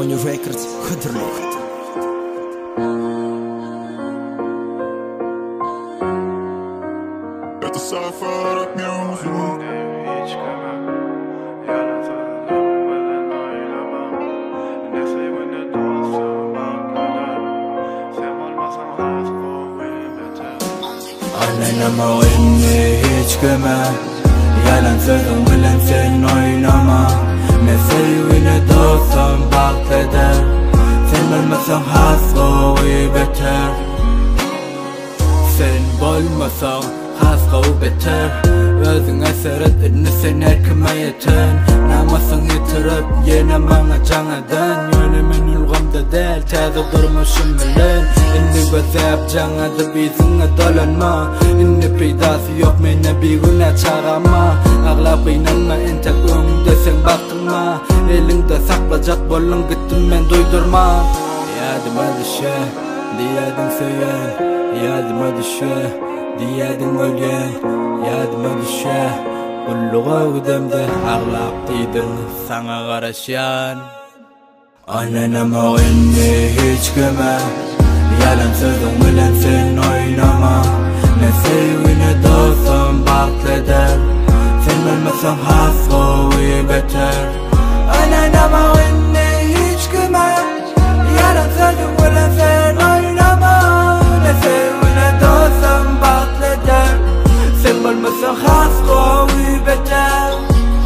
Harmonia Records, Hıdırlık. Это Сафар от Music. Anlamam inni hiç kime yalan sözüm bilen sen oynama ne sevgi ne dostum bak eder sen bilmesen hasgo beter sen bolmasan hasgo beter özüne seret inni sen her kime yeten namasın yitirip yine bana can eden yönümün ulgamda değil taze durmuşum bilen inni gözep canada bizine dolanma inni peydası yok mene bir güne çağırma ağla beynanma entek önümde sen baktınma elinde saklayacak bolun gittim ben duydurma yadıma düşe diyedin söyleyen yadıma düşe diyedin ölyen yadıma düşe kulluğa ödemde ağlap deydin sana karışan Anlamam inni hiç kime yalan sözüm bilen sen oynama ne sevgi ne dostum bak eder sen bilmesen hasgo beter Anlamam inni hiç kime yalan sözüm bilen sen oynama ne sevgi ne dostum bak eder sen bilmesen hasgo beter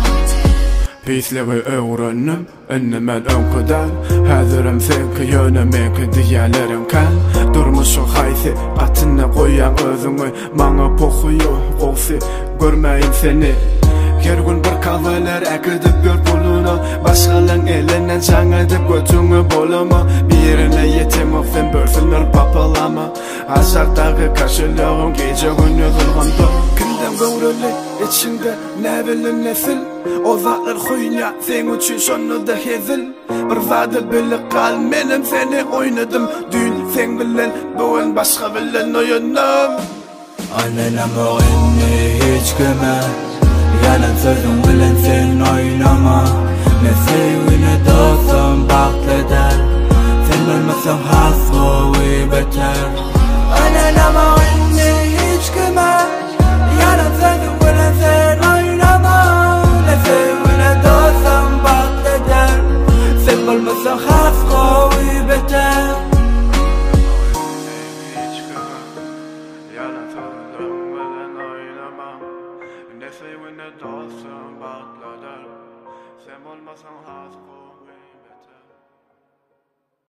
Pisliği öğrendim, önümen önküden Hazırım senki yönümenki diyelerim kan Durmuşun haysi, atına koyan özünü Mana pokuyu, qoğsi, görmeyin seni Her gün bir kahveler ekidip gör bulunu Başkalan elinden can edip götünü bolama Bir yerine yetim sen börsünler papalama Aşağıdaki karşılığın gece günü zulganda Gündem göğrülü içinde ne bilin nesil O zatlar huyna sen üçün şonu da hezil Bir zadı bilik kal menim seni oynadım Dün sen bilen bugün başka bilen oyunum Anlamam inni hiç kime yalan sözüm bilen sen oynama ne sevgi ne dostum bak eder sen bilmesen hasgo beter Anlamam inni hiç kime yalan sözüm bilen sen oynama ne sevgi ne dostum bak eder sen bilmesen hasgo beter Ne sevgi ne dostum bak eder sen olmasan hasgo